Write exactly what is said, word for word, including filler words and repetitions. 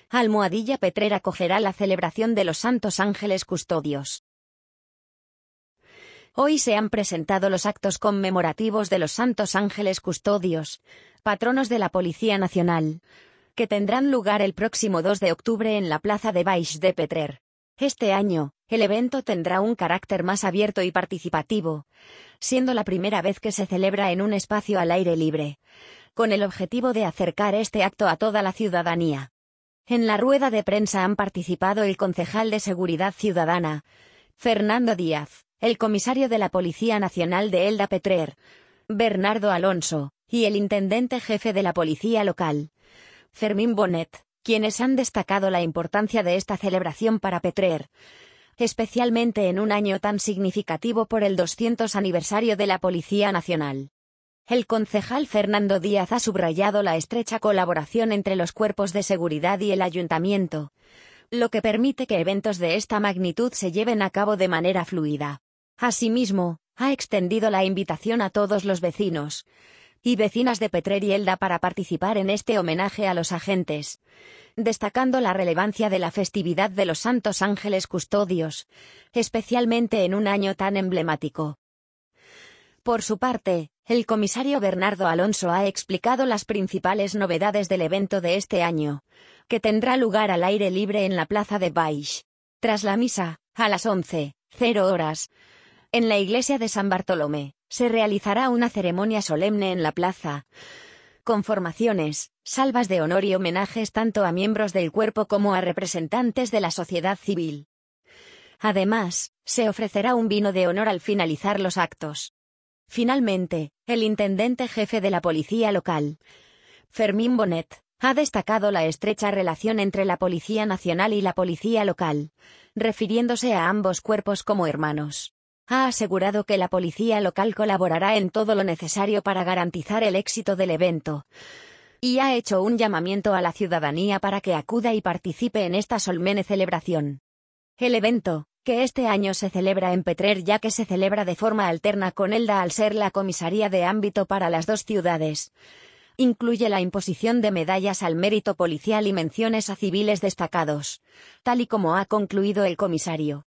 Almohadilla Petrer acogerá la celebración de los Santos Ángeles Custodios. Hoy se han presentado los actos conmemorativos de los Santos Ángeles Custodios, patronos de la Policía Nacional, que tendrán lugar el próximo dos de octubre en la Plaza de Baix de Petrer. Este año, el evento tendrá un carácter más abierto y participativo, siendo la primera vez que se celebra en un espacio al aire libre, con el objetivo de acercar este acto a toda la ciudadanía. En la rueda de prensa han participado el concejal de Seguridad Ciudadana, Fernando Díaz, el comisario de la Policía Nacional de Elda Petrer, Bernardo Alonso, y el intendente jefe de la Policía Local, Fermín Bonet, quienes han destacado la importancia de esta celebración para Petrer, especialmente en un año tan significativo por el doscientos aniversario de la Policía Nacional. El concejal Fernando Díaz ha subrayado la estrecha colaboración entre los cuerpos de seguridad y el ayuntamiento, lo que permite que eventos de esta magnitud se lleven a cabo de manera fluida. Asimismo, ha extendido la invitación a todos los vecinos y vecinas de Petrer y Elda para participar en este homenaje a los agentes, destacando la relevancia de la festividad de los Santos Ángeles Custodios, especialmente en un año tan emblemático. Por su parte, el comisario Bernardo Alonso ha explicado las principales novedades del evento de este año, que tendrá lugar al aire libre en la Plaza de Baix. Tras la misa, a las once horas, en la iglesia de San Bartolomé, se realizará una ceremonia solemne en la plaza, con formaciones, salvas de honor y homenajes tanto a miembros del cuerpo como a representantes de la sociedad civil. Además, se ofrecerá un vino de honor al finalizar los actos. Finalmente, el intendente jefe de la Policía Local, Fermín Bonet, ha destacado la estrecha relación entre la Policía Nacional y la Policía Local, refiriéndose a ambos cuerpos como hermanos. Ha asegurado que la Policía Local colaborará en todo lo necesario para garantizar el éxito del evento, y ha hecho un llamamiento a la ciudadanía para que acuda y participe en esta solemne celebración. El evento, que este año se celebra en Petrer ya que se celebra de forma alterna con Elda al ser la comisaría de ámbito para las dos ciudades, incluye la imposición de medallas al mérito policial y menciones a civiles destacados, tal y como ha concluido el comisario.